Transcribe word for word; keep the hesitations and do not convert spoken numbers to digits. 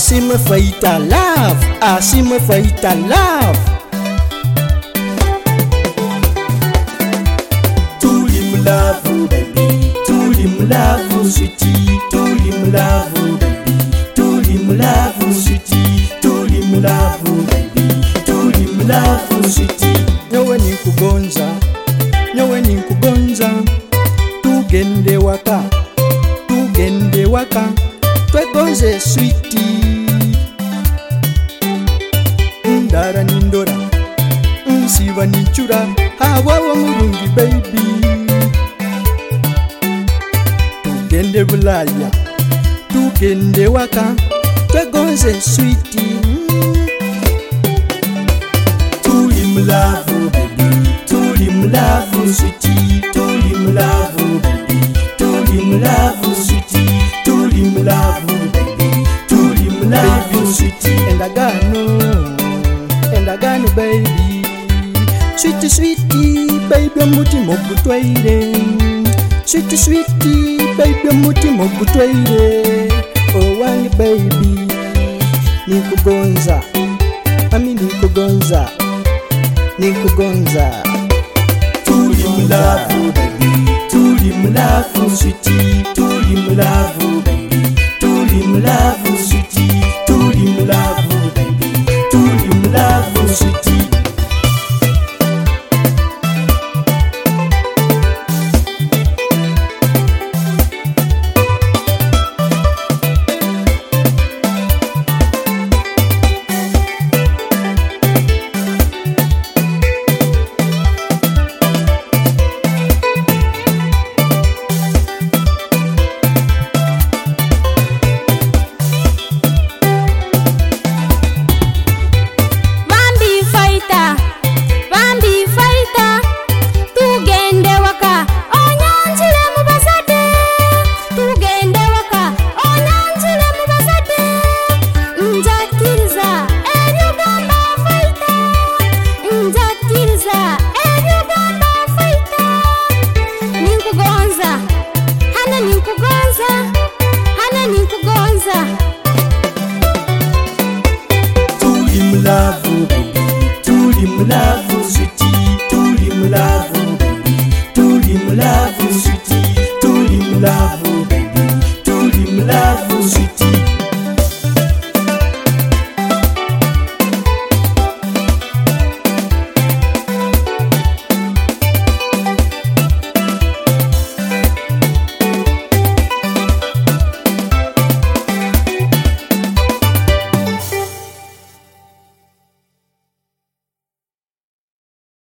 Assim me feita love, assim me feita love. Tuli me love, baby. Tuli me love, sweetie. Tuli me love, baby. Tuli me love, sweetie. Tuli me love, baby. Tuli me love, sweetie. Nyowe nikugonza, nyowe nikugonza. Tugende waka, tugende waka. Twegonze sweetie. Ndara nindora, nsiba nichura. Hawawa murungi baby. Tugende bulaya, tugende waka. Twegonze sweetie. Tuli me love baby. Tuli me love sweetie. Tuli me love baby. Tuli me love sweetie. Tuli me love baby. Tuli me love sweetie. Endagano, endagano baby. Sweetie sweetie baby muti mogutwaire. Sweetie sweetie baby muti mogutwaire. Oh wangi baby. Nikugonza, mami nikugonza, nikugonza. Tuli me love baby. Tuli me love sweetie. Tuli me love baby. Tuli me love sweetie.